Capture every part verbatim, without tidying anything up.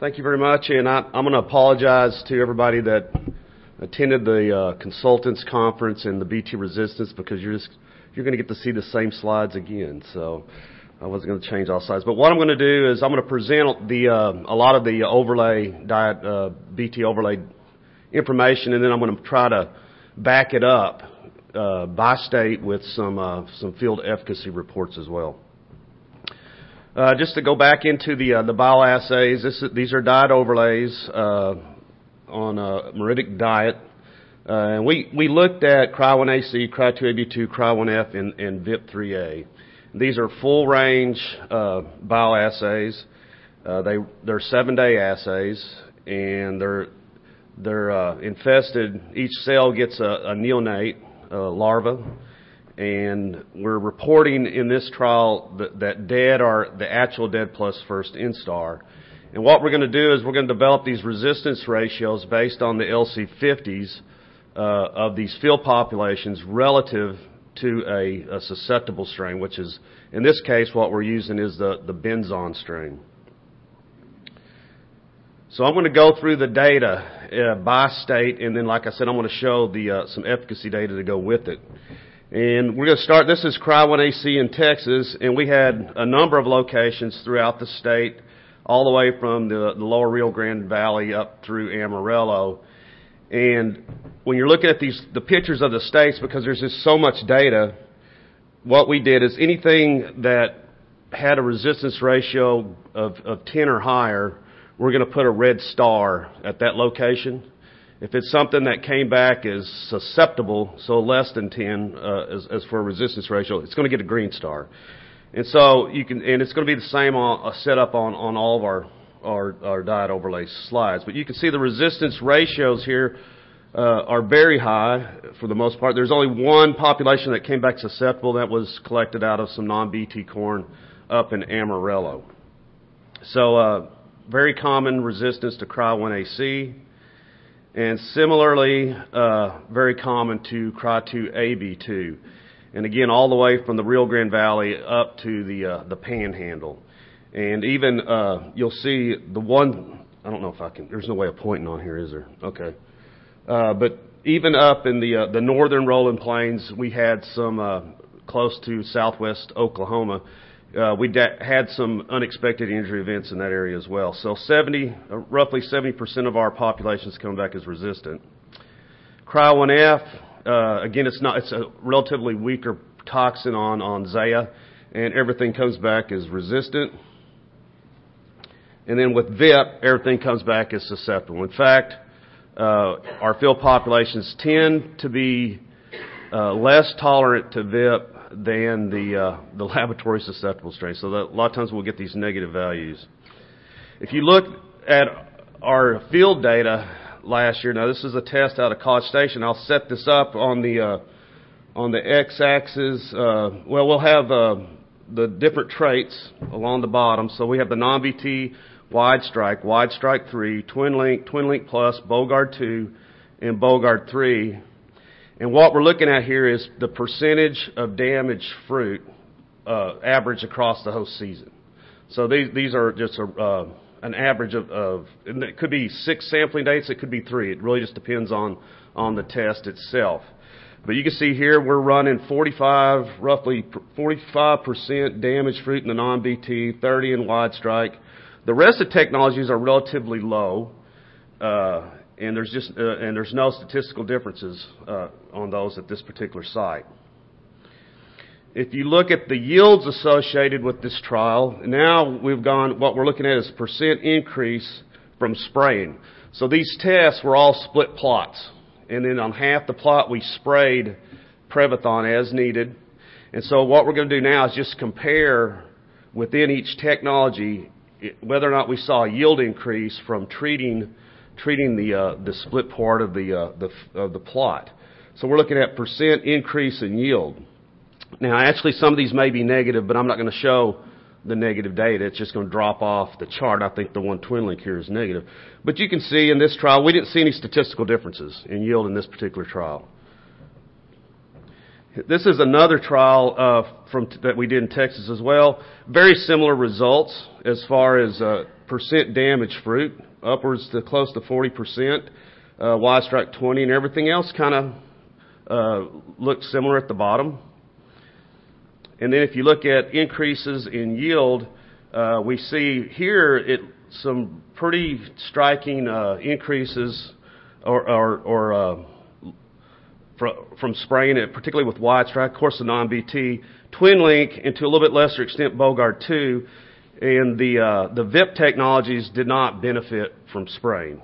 Thank you very much, and I, I'm going to apologize to everybody that attended the uh, consultants conference and the B T resistance, because you're just you're going to get to see the same slides again. So I wasn't going to change all slides, but what I'm going to do is I'm going to present the uh, a lot of the overlay diet uh, B T overlay information, and then I'm going to try to back it up uh, by state with some uh, some field efficacy reports as well. Uh, just to go back into the uh, the bioassays, this, these are diet overlays uh, on a Meridic diet, uh, and we we looked at C R Y one A C, C R Y two A B two, C R Y one F, and, and V I P three A. These are full range uh, bioassays. Uh, they they're seven day assays, and they're they're uh, infested. Each cell gets a, a neonate a larva. And we're reporting in this trial that, that dead are the actual dead plus first instar. And what we're going to do is we're going to develop these resistance ratios based on the L C fifties uh, of these field populations relative to a, a susceptible strain, which is, in this case, what we're using is the, the Benzon strain. So I'm going to go through the data uh, by state, and then, like I said, I'm going to show the uh, some efficacy data to go with it. And we're going to start, this is C R Y one A C in Texas, and we had a number of locations throughout the state, all the way from the, the lower Rio Grande Valley up through Amarillo. And when you're looking at these, the pictures of the states, because there's just so much data, what we did is anything that had a resistance ratio of, of ten or higher, we're going to put a red star at that location. If it's something that came back as susceptible, so less than ten uh, as, as for a resistance ratio, it's going to get a green star. And so you can, and it's going to be the same on, uh, setup on, on all of our, our our diet overlay slides. But you can see the resistance ratios here uh, are very high for the most part. There's only one population that came back susceptible. That was collected out of some non-B T corn up in Amarillo. So uh, very common resistance to C R Y one A C. And similarly, uh, very common to C R Y two A B two. And again, all the way from the Rio Grande Valley up to the uh, the Panhandle. And even, uh, you'll see the one, I don't know if I can, there's no way of pointing on here, is there? Okay. Uh, but even up in the uh, the northern rolling plains, we had some uh, close to southwest Oklahoma. Uh, we da- had some unexpected injury events in that area as well. So seventy, uh, roughly seventy percent of our population is coming back as resistant. C R Y one F, uh, again, it's not, it's a relatively weaker toxin on, on Zea, and everything comes back as resistant. And then with V I P, everything comes back as susceptible. In fact, uh, our field populations tend to be uh, less tolerant to V I P than the uh, the laboratory susceptible strain. So that a lot of times we'll get these negative values. If you look at our field data last year, now this is a test out of College Station. I'll set this up on the uh, on the x-axis. Uh, well, we'll have uh, the different traits along the bottom. So we have the non-B T wide strike, wide strike three, twin link, twin link plus, Bogard two, and Bogard three. And what we're looking at here is the percentage of damaged fruit uh, average across the whole season. So these these are just a, uh, an average of, of, and it could be six sampling dates, it could be three. It really just depends on, on the test itself. But you can see here we're running forty-five, roughly forty-five percent damaged fruit in the non-B T, thirty in wide strike. The rest of the technologies are relatively low. Uh, And there's just uh, and there's no statistical differences uh, on those at this particular site. If you look at the yields associated with this trial, now we've gone. What we're looking at is percent increase from spraying. So these tests were all split plots, and then on half the plot we sprayed Previthon as needed. And so what we're going to do now is just compare within each technology whether or not we saw a yield increase from treating. treating the uh, the split part of the uh, the of the plot. So we're looking at percent increase in yield. Now, actually, some of these may be negative, but I'm not going to show the negative data. It's just going to drop off the chart. I think the one twin link here is negative. But you can see in this trial, we didn't see any statistical differences in yield in this particular trial. This is another trial uh, from that we did in Texas as well. Very similar results as far as uh, percent damaged fruit, upwards to close to forty percent, uh, wide strike twenty, and everything else kind of uh, looks similar at the bottom. And then if you look at increases in yield, uh, we see here it some pretty striking uh, increases or, or, or uh, from spraying it, particularly with wide strike, of course the non-B T, Twin Link, and to a little bit lesser extent Bollgard two, and the uh, the V I P technologies did not benefit from spraying.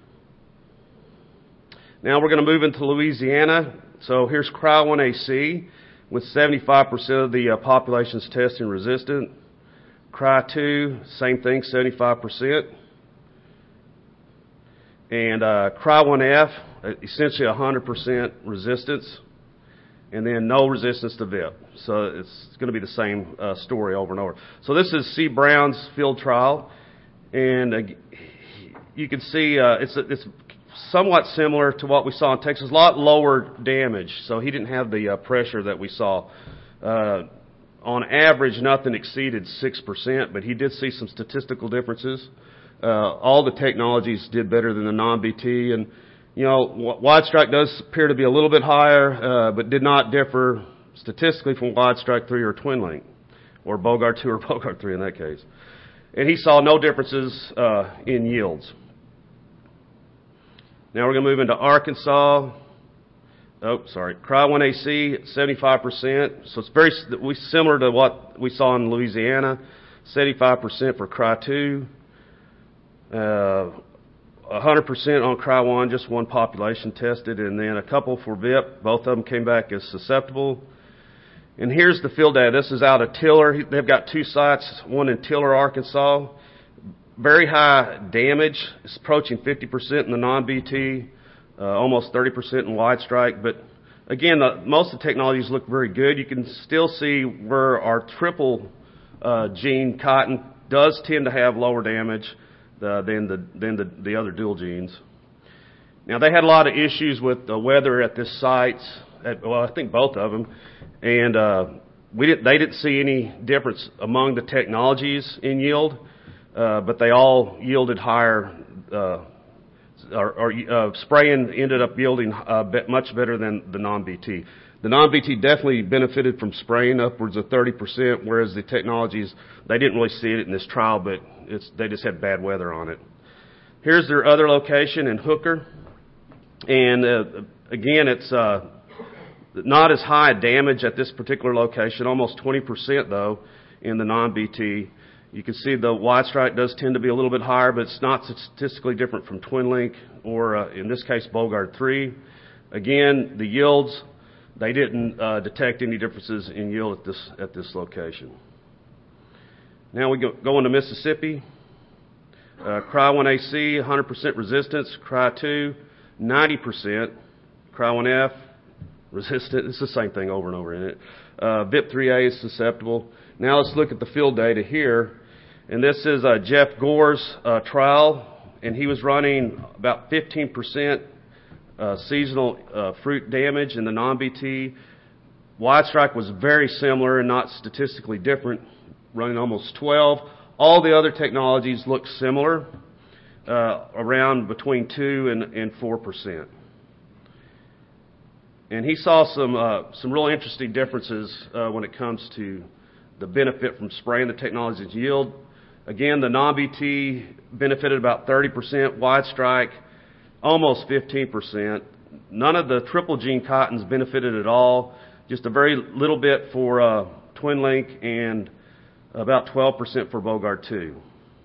Now we're going to move into Louisiana. So here's Cryo one A C with seventy-five percent of the uh, population's testing resistant. Cryo two, same thing, seventy-five percent. And uh, Cryo one F, essentially one hundred percent resistance, and then no resistance to V I P. So it's going to be the same uh, story over and over. So this is C. Brown's field trial, and uh, you can see uh, it's it's somewhat similar to what we saw in Texas. A lot lower damage, so he didn't have the uh, pressure that we saw. Uh, on average, nothing exceeded six percent, but he did see some statistical differences. Uh, all the technologies did better than the non-B T, and you know, wide strike does appear to be a little bit higher, uh, but did not differ statistically from wide strike three or Twin Link, or Bollgard two or Bollgard three in that case. And he saw no differences uh, in yields. Now we're going to move into Arkansas. Oh, sorry, Cryo one A C, seventy-five percent. So it's very similar to what we saw in Louisiana. seventy-five percent for Cryo two. Uh, one hundred percent on Cryo one, just one population tested, and then a couple for V I P. Both of them came back as susceptible. And here's the field data. This is out of Tiller. They've got two sites, one in Tiller, Arkansas. Very high damage. It's approaching fifty percent in the non-B T, uh, almost thirty percent in wide strike. But again, the, most of the technologies look very good. You can still see where our triple uh, gene cotton does tend to have lower damage Uh, than the than the, the other dual genes. Now they had a lot of issues with the weather at this site. At, well, I think both of them, and uh, we didn't. They didn't see any difference among the technologies in yield, uh, but they all yielded higher. Uh, or, or uh, spraying ended up yielding uh, bit, much better than the non-B T. The non-B T definitely benefited from spraying upwards of thirty percent, whereas the technologies, they didn't really see it in this trial, but it's, they just had bad weather on it. Here's their other location in Hooker. And uh, again, it's uh, not as high damage at this particular location, almost twenty percent though in the non-B T. You can see the wide strike does tend to be a little bit higher, but it's not statistically different from Twin Link or, uh, in this case, Bollgard three. Again, the yields, they didn't uh, detect any differences in yield at this at this location. Now we go, go into Mississippi. Uh, Cryo one A C, one hundred percent resistance. Cryo two, ninety percent. Cryo one F, resistant. It's the same thing over and over in it. Uh, V I P three A is susceptible. Now let's look at the field data here. And this is uh, Jeff Gore's uh, trial, and he was running about fifteen percent uh, seasonal uh, fruit damage in the non-B T. Wide strike was very similar and not statistically different, running almost twelve. All the other technologies look similar, uh, around between two and, and four percent. And he saw some uh, some real interesting differences uh, when it comes to the benefit from spraying the technology's yield. Again, the non-B T benefited about thirty percent, wide strike almost fifteen percent. None of the triple gene cottons benefited at all, just a very little bit for uh, Twin Link and about twelve percent for Bollgard two.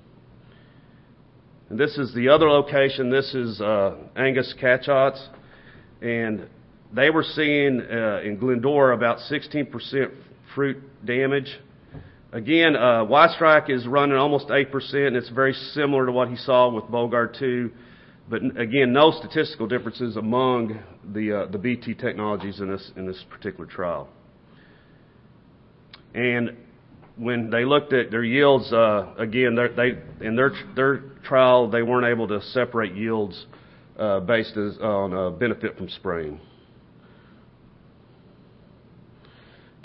And this is the other location. This is uh, Angus Cachots, and they were seeing uh, in Glendora about sixteen percent fruit damage. Again, uh, wide strike is running almost eight percent, and it's very similar to what he saw with Bollgard two. But again, no statistical differences among the uh, the B T technologies in this in this particular trial. And when they looked at their yields, uh, again, they in their their trial they weren't able to separate yields uh, based as, on uh, benefit from spraying.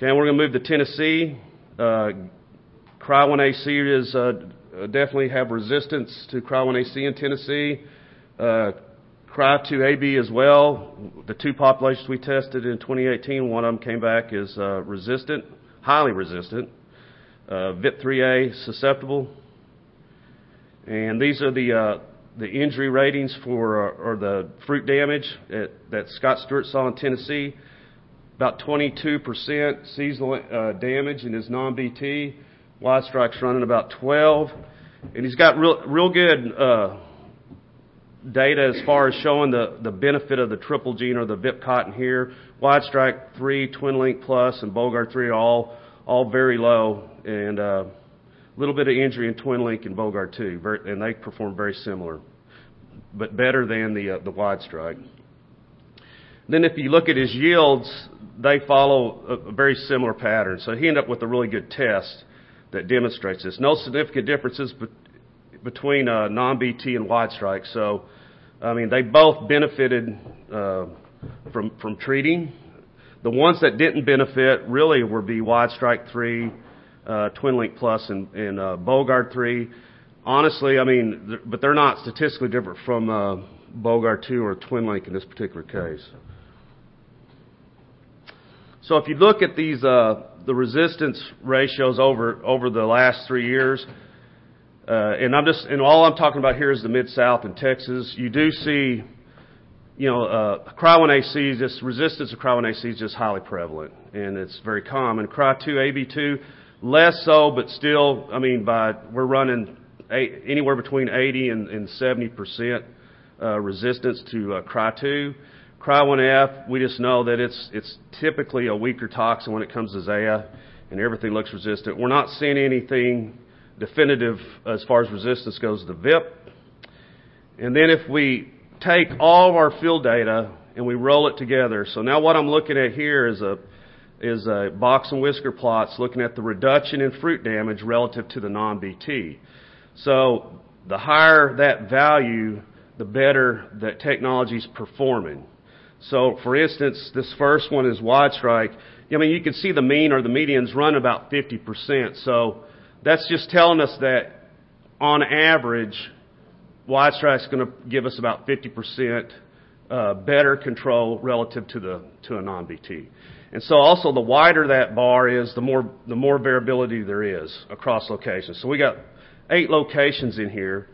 Okay, we're going to move to Tennessee. Uh, Cry one A C is uh, definitely have resistance to Cry one A C in Tennessee. Uh, Cry two A B as well. The two populations we tested in twenty eighteen, one of them came back as uh, resistant, highly resistant. Uh, V I P three A susceptible. And these are the uh, the injury ratings for uh, or the fruit damage at, that Scott Stewart saw in Tennessee. About twenty-two percent seasonal uh, damage in his non-B T. Wide Strike's running about twelve. And he's got real, real good uh, data as far as showing the, the benefit of the triple gene or the V I P cotton here. Wide Strike three, Twin Link Plus, and Bogard three are all, all very low. And a uh, little bit of injury in Twin Link and Bogard two. Very, and they perform very similar, but better than the, uh, the Wide Strike. Then if you look at his yields, they follow a, a very similar pattern. So he ended up with a really good test that demonstrates this. No significant differences be- between uh, non-B T and Wide Strike. So, I mean, they both benefited uh, from from treating. The ones that didn't benefit really were be Wide Strike three, uh, Twin Link Plus, and, and uh, Bogard three. Honestly, I mean, th- but they're not statistically different from uh, Bogard two or Twin Link in this particular case. So if you look at these, uh, the resistance ratios over over the last three years, uh, and I'm just, and all I'm talking about here is the Mid-South and Texas. You do see, you know, uh, Cry one A C, this resistance to Cry one A C is just highly prevalent, and it's very common. Cry two A B two, less so, but still, I mean, by we're running eight, anywhere between eighty and, and seventy percent uh, resistance to uh, Cry two. Cry one F, we just know that it's it's typically a weaker toxin when it comes to Zea, and everything looks resistant. We're not seeing anything definitive as far as resistance goes to the V I P. And then if we take all of our field data and we roll it together, so now what I'm looking at here is a is a box and whisker plots looking at the reduction in fruit damage relative to the non-B T. So the higher that value, the better that technology's performing. So, for instance, this first one is Wide Strike. I mean, you can see the mean or the medians run about fifty percent. So that's just telling us that, on average, Wide Strike's going to give us about fifty percent uh, better control relative to the to a non-B T. And so, also, the wider that bar is, the more the more variability there is across locations. So we got eight locations in here,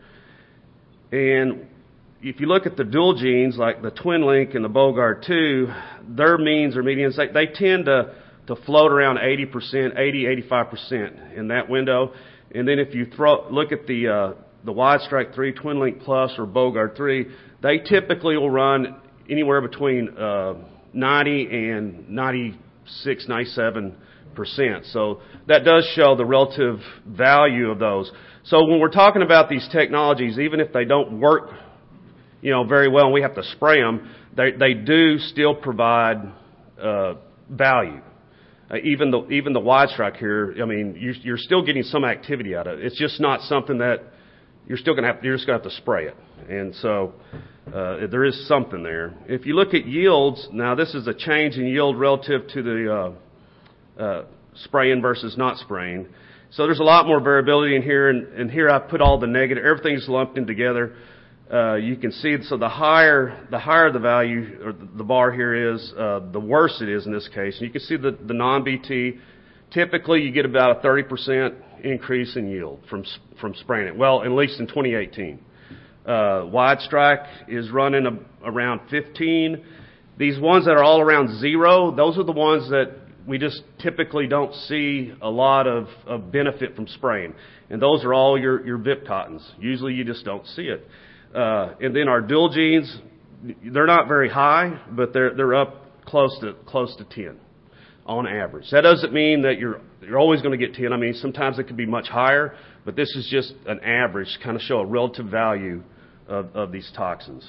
and if you look at the dual genes, like the Twin Link and the Bogard two, their means or medians, they, they tend to, to float around eighty percent, eighty, eighty-five percent in that window. And then if you throw, look at the uh, the Wide Strike three, Twin Link Plus, or Bogard three, they typically will run anywhere between uh, ninety and ninety-six, ninety-seven percent. So that does show the relative value of those. So when we're talking about these technologies, even if they don't work you know, very well, and we have to spray them, they, they do still provide uh, value. Uh, even the even the Wide Strike here, I mean, you, you're still getting some activity out of it. It's just not something that you're still going to have. You're just going to have to spray it, and so uh, there is something there. If you look at yields, now this is a change in yield relative to the uh, uh, spraying versus not spraying. So there's a lot more variability in here, and, and here I put all the negative. Everything's lumped in together. Uh, you can see, so the higher the higher the value, or the bar here is, uh, the worse it is in this case. And you can see the, the non-B T, typically you get about a thirty percent increase in yield from from spraying it. Well, at least in twenty eighteen. Uh, Wide Strike is running a, around fifteen. These ones that are all around zero, those are the ones that we just typically don't see a lot of, of benefit from spraying. And those are all your, your V I P cottons. Usually you just don't see it. Uh, and then our dual genes, they're not very high, but they're they're up close to close to ten on average. That doesn't mean that you're you're always going to get ten. I mean, sometimes it could be much higher, but this is just an average to kind of show a relative value of, of these toxins.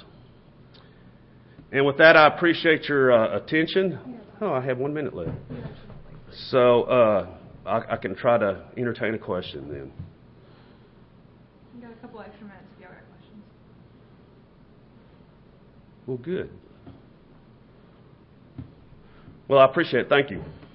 And with that, I appreciate your uh, attention. Oh, I have one minute left. So uh, I, I can try to entertain a question then. You got a couple extra minutes if you have questions. Well, good. Well, I appreciate it. Thank you.